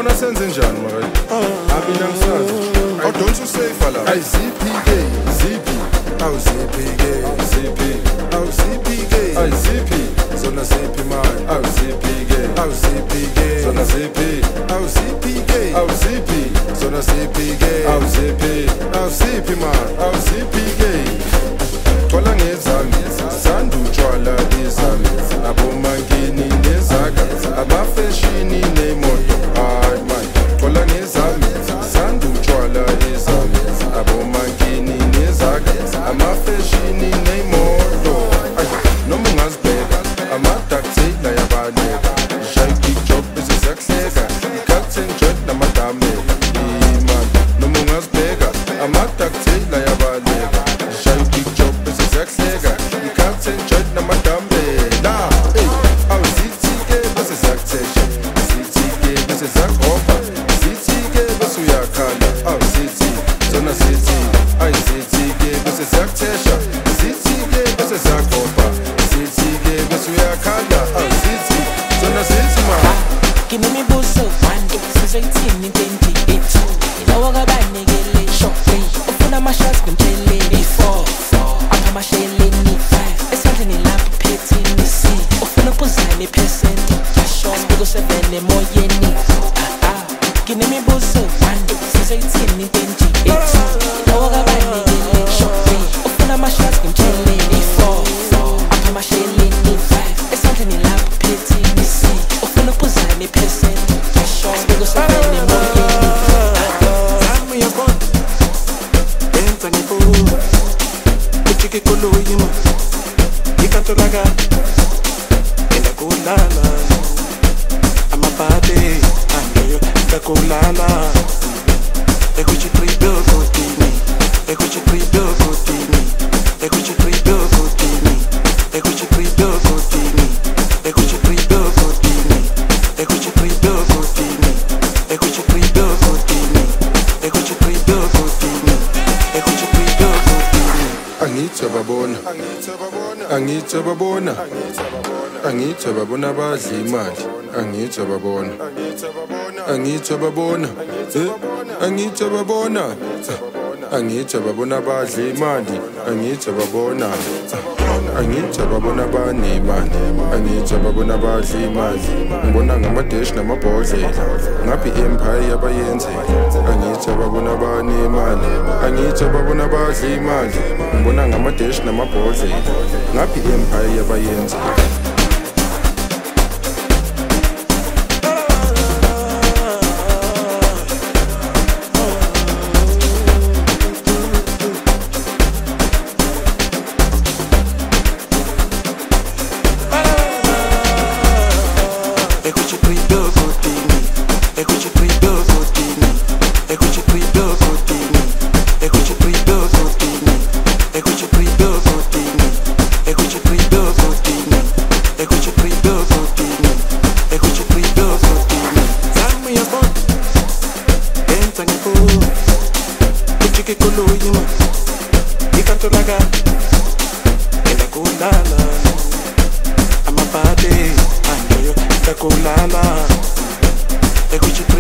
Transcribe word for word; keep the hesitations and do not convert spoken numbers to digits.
Ubona senze njani mara? Amina ngisazi. I don't you say fala. Ay ziphi ke, ziphi. Aw ziphi ke, ziphi. Aw ziphi ke, ay ziphi. Zona ziphi man. Aw ziphi ke, aw ziphi ke. Zona ziphi. Aw ziphi ke, aw ziphi. Zona ziphi ke, aw ziphi. Aw ziphi man. Aw ziphi ke. Thola ngezami, sanda utshwala izami. Abomangini nezaka, abafeshini nemoto. Hayi man, thola ngezami, sanda utshwala izami. Abomangini nezaka, amafeshini nemoto. Noma ungazibheka, amadaktela yabaleka. Shayki job besizakuhleka, i-captain jet namadame. Iman, noma ungazibheka, amadaktela yabaleka. Shayki job besizakuhleka, i-captain jet namadame. La, ey, awuzithike bese ziyakuthesha. Zithike bese ziyakuhopha. Zithike bese uyakhala. Awuzithi, zona zithi. Ayizithike bese ziyakuthesha. Zithike bese ziyakuhopha. Zithike bese uyakhala. Awuzithi, zona zithi ma. Nginemibuzo one sizoyithini twenty-eight lawo kabanekele shopping ufuna ama-shots ngimtsheleni four apha amasheleni five esandleni lapho phethini c ufuna ukuzana iphesenti asibiko seven emoyeni nginemibuzo one sizoyithini twenty-eight lawo kabanekele shopping ufuna ama-shots ngimtsheleni four apha amasheleni five esandleni lapho phethini c ufuna ukuzana iphesenti asibiko seven emoyeni Zami yabona Benza ngibuka Ujike koloyima Ikantolaga Enda kulala Amabade Angeyo Enda kulala Ekuchi trido kutini Ekuchi trido kutini Ekuchi trido kutini Ekuchi trido kutini Ekuchi trido kutini Ekuchi trido kutini Ekuchi trido kutini Ekuchi trido kutini Ekuchi trido kutini Angithi babona, angithi babona, angithi babona badla imali, angithi babona, angithi babona, angithi babona, angithi babona badla imali, angithi babona, angithi babona banemali, angithi babona badla imali, ngibona ngamadeshi namabhodlela, ngaphi empire yabayenzela, angithi babona banemali, angithi babona badla imali, ngibona ngamadeshi namabhodlela, ngaphi empire yabayenzela. Ekuchi trido kutini Ekuchi trido kutini Ekuchi trido kutini Ekuchi trido kutini Ekuchi trido kutini Ekuchi trido kutini Ekuchi trido kutini Ekuchi trido kutini Zami yabona Benza ngibuka Ujike koloyima Ikantolaga Enda kulala Amabade Angeyo Enda kulala Ekuchi